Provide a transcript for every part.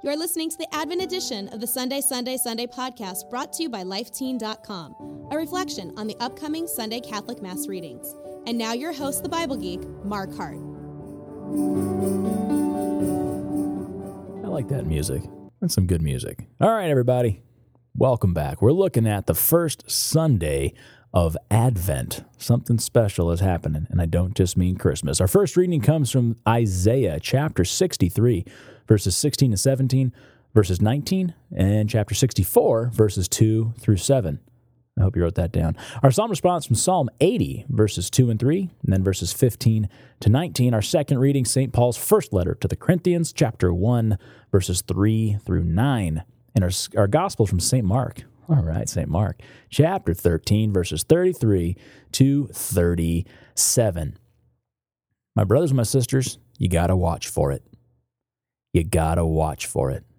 You're listening to the Advent edition of the Sunday podcast brought to you by LifeTeen.com, a reflection on the upcoming Sunday Catholic Mass readings. And now your host, the Bible geek, Mark Hart. I like that music. That's some good music. All right, everybody. Welcome back. We're looking at the first Sunday of Advent. Something special is happening, and I don't just mean Christmas. Our first reading comes from Isaiah chapter 63, verses 16 to 17, verses 19, and chapter 64, verses 2 through 7. I hope you wrote that down. Our psalm response from Psalm 80, verses 2 and 3, and then verses 15 to 19. Our second reading, St. Paul's first letter to the Corinthians, chapter 1, verses 3 through 9. And our gospel from St. Mark. All right, St. Mark, chapter 13, verses 33 to 37. My brothers and my sisters, you got to watch for it. You got to watch for it.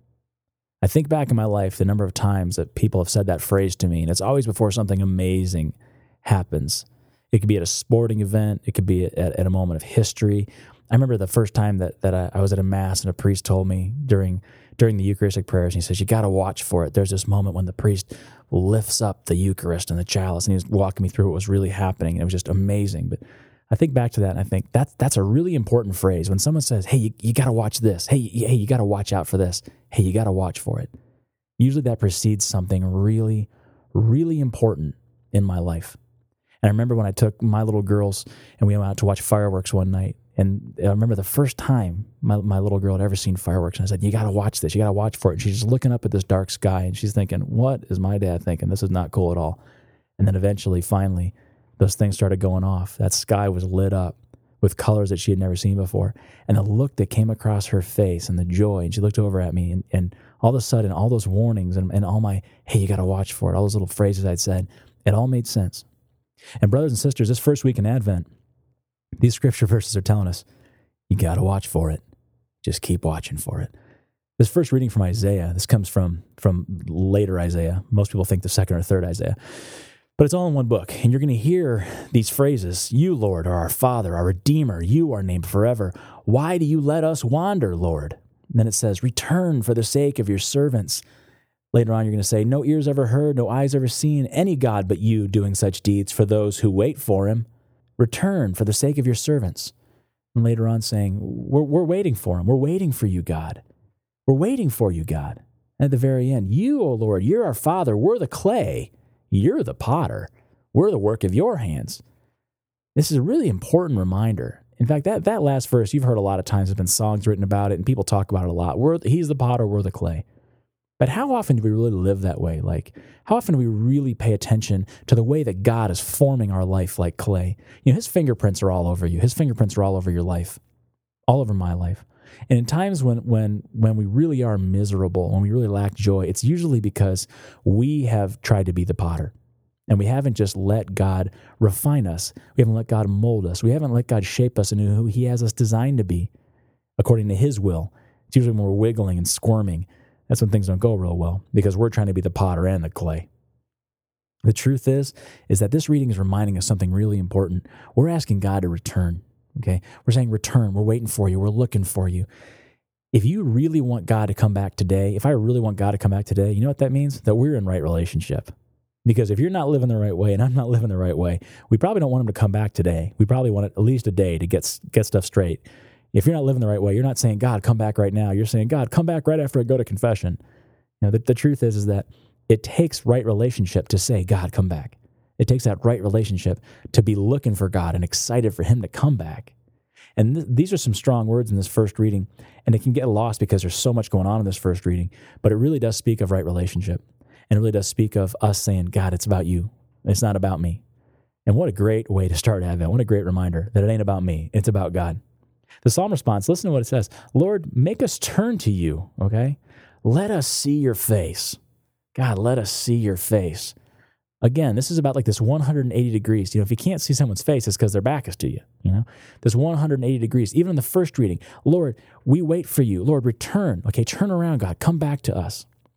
I think back in my life, the number of times that people have said that phrase to me, and it's always before something amazing happens. It could be at a sporting event. It could be at a moment of history. I remember the first time that I was at a Mass and a priest told me during the Eucharistic prayers, and he says, you got to watch for it. There's this moment when the priest lifts up the Eucharist and the chalice, and he was walking me through what was really happening, and it was just amazing. But I think back to that, and I think that's a really important phrase. When someone says, hey, you got to watch this. Hey, you got to watch out for this. Hey, you got to watch for it. Usually that precedes something really, really important in my life. And I remember when I took my little girls and we went out to watch fireworks one night. And I remember the first time my little girl had ever seen fireworks. And I said, you got to watch this. You got to watch for it. And she's just looking up at this dark sky. And she's thinking, what is my dad thinking? This is not cool at all. And then eventually, finally, those things started going off. That sky was lit up with colors that she had never seen before. And the look that came across her face and the joy. And she looked over at me. And all of a sudden, all those warnings and all my, hey, you got to watch for it, all those little phrases I'd said, it all made sense. And brothers and sisters, this first week in Advent, these scripture verses are telling us, you got to watch for it. Just keep watching for it. This first reading from Isaiah, this comes from later Isaiah. Most people think the second or third Isaiah. But it's all in one book. And you're going to hear these phrases, you, Lord, are our Father, our Redeemer. You are named forever. Why do you let us wander, Lord? And then it says, return for the sake of your servants. Later on, you're going to say, no ears ever heard, no eyes ever seen any God but you doing such deeds for those who wait for him. Return for the sake of your servants. And later on saying, we're waiting for him. We're waiting for you, God. We're waiting for you, God. And at the very end, you, O Lord, you're our Father. We're the clay. You're the potter. We're the work of your hands. This is a really important reminder. In fact, that last verse, you've heard a lot of times. There's been songs written about it, and people talk about it a lot. He's the potter, we're the clay. But how often do we really live that way? Like, how often do we really pay attention to the way that God is forming our life like clay? You know, his fingerprints are all over you. His fingerprints are all over your life, all over my life. And in times when we really are miserable, when we really lack joy, it's usually because we have tried to be the potter. And we haven't just let God refine us. We haven't let God mold us. We haven't let God shape us into who he has us designed to be, according to his will. It's usually when we're wiggling and squirming. That's when things don't go real well, because we're trying to be the potter and the clay. The truth is that this reading is reminding us something really important. We're asking God to return, okay? We're saying return. We're waiting for you. We're looking for you. If you really want God to come back today, if I really want God to come back today, you know what that means? That we're in right relationship. Because if you're not living the right way and I'm not living the right way, we probably don't want him to come back today. We probably want at least a day to get stuff straight. If you're not living the right way, you're not saying, God, come back right now. You're saying, God, come back right after I go to confession. You know, the truth is that it takes right relationship to say, God, come back. It takes that right relationship to be looking for God and excited for him to come back. And these are some strong words in this first reading, and it can get lost because there's so much going on in this first reading, but it really does speak of right relationship, and it really does speak of us saying, God, it's about you. It's not about me. And what a great way to start Advent. What a great reminder that it ain't about me. It's about God. The psalm response, listen to what it says. Lord, make us turn to you, okay? Let us see your face. God, let us see your face. Again, this is about like this 180 degrees. You know, if you can't see someone's face, it's because their back is to you, you know? This 180 degrees. Even in the first reading, Lord, we wait for you. Lord, return. Okay, turn around, God. Come back to us.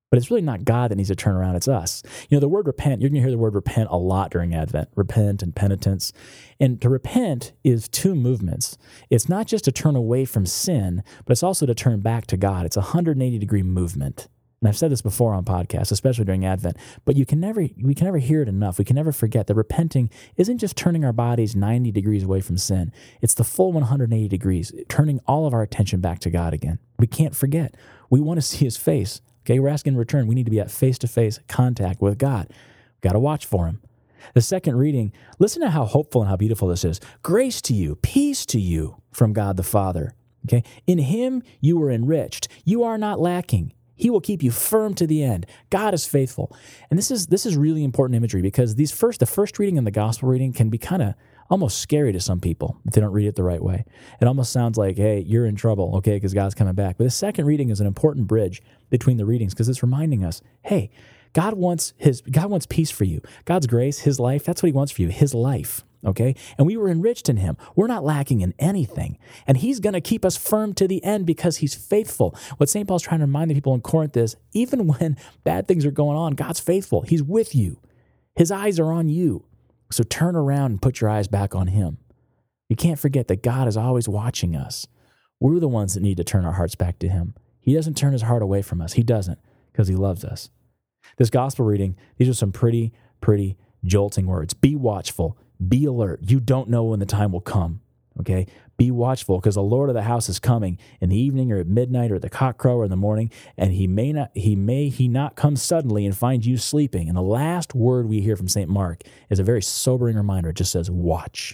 But it's really not God that needs to turn around, it's us. The word repent, you're going to hear the word repent a lot during Advent, repent and penitence. And to repent is two movements. It's not just to turn away from sin, but it's also to turn back to God. It's a 180-degree movement. And I've said this before on podcasts, especially during Advent, but we can never hear it enough. We can never forget that repenting isn't just turning our bodies 90 degrees away from sin. It's the full 180 degrees, turning all of our attention back to God again. We can't forget. We want to see his face. Okay, we're asking in return, we need to be at face-to-face contact with God. We've got to watch for him. The second reading, listen to how hopeful and how beautiful this is. Grace to you, peace to you from God the Father. Okay, in him you are enriched. You are not lacking. He will keep you firm to the end. God is faithful. And this is really important imagery because the first reading and the gospel reading can be kind of almost scary to some people if they don't read it the right way. It almost sounds like, hey, you're in trouble, okay, because God's coming back. But the second reading is an important bridge between the readings because it's reminding us, hey, God wants peace for you. God's grace, his life, that's what he wants for you, his life, okay? And we were enriched in him. We're not lacking in anything. And he's going to keep us firm to the end because he's faithful. What St. Paul's trying to remind the people in Corinth is, even when bad things are going on, God's faithful. He's with you. His eyes are on you. So turn around and put your eyes back on him. You can't forget that God is always watching us. We're the ones that need to turn our hearts back to him. He doesn't turn his heart away from us. He doesn't because he loves us. This gospel reading, these are some pretty jolting words. Be watchful. Be alert. You don't know when the time will come, okay? Be watchful because the Lord of the house is coming in the evening or at midnight or the cock crow or in the morning, and he may not come suddenly and find you sleeping. And the last word we hear from St. Mark is a very sobering reminder. It just says, watch.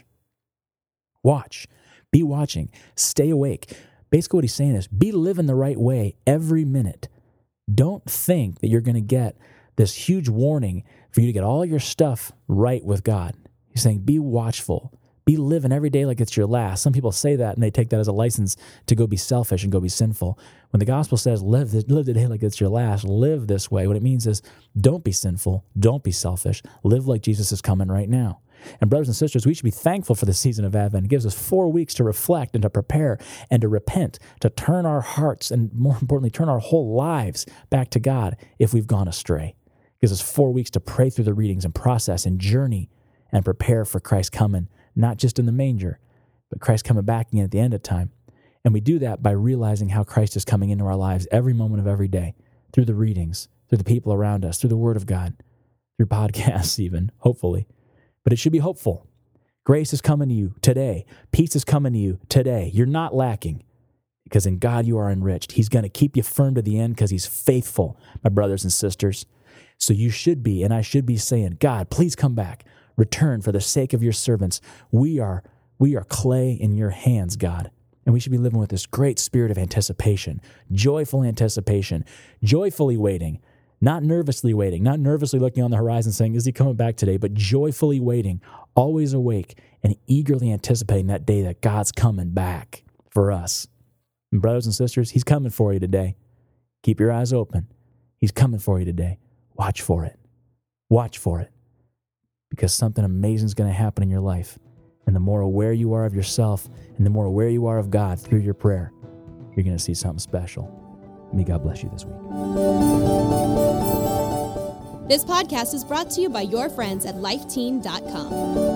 Watch. Be watching. Stay awake. Basically what he's saying is, be living the right way every minute. Don't think that you're going to get this huge warning for you to get all your stuff right with God. He's saying, be watchful. Be living every day like it's your last. Some people say that and they take that as a license to go be selfish and go be sinful. When the gospel says, live the day like it's your last, live this way, what it means is don't be sinful, don't be selfish, live like Jesus is coming right now. And brothers and sisters, we should be thankful for the season of Advent. It gives us 4 weeks to reflect and to prepare and to repent, to turn our hearts and more importantly, turn our whole lives back to God if we've gone astray. It gives us 4 weeks to pray through the readings and process and journey and prepare for Christ coming, not just in the manger, but Christ coming back again at the end of time. And we do that by realizing how Christ is coming into our lives every moment of every day, through the readings, through the people around us, through the Word of God, through podcasts even, hopefully. But it should be hopeful. Grace is coming to you today. Peace is coming to you today. You're not lacking because in God you are enriched. He's going to keep you firm to the end because he's faithful, my brothers and sisters. So you should be, and I should be saying, God, please come back. Return for the sake of your servants. We are clay in your hands, God. And we should be living with this great spirit of anticipation, joyful anticipation, joyfully waiting, not nervously waiting, not nervously looking on the horizon saying, is he coming back today? But joyfully waiting, always awake and eagerly anticipating that day that God's coming back for us. And brothers and sisters, he's coming for you today. Keep your eyes open. He's coming for you today. Watch for it. Watch for it. Because something amazing is going to happen in your life. And the more aware you are of yourself and the more aware you are of God through your prayer, you're going to see something special. May God bless you this week. This podcast is brought to you by your friends at lifeteen.com.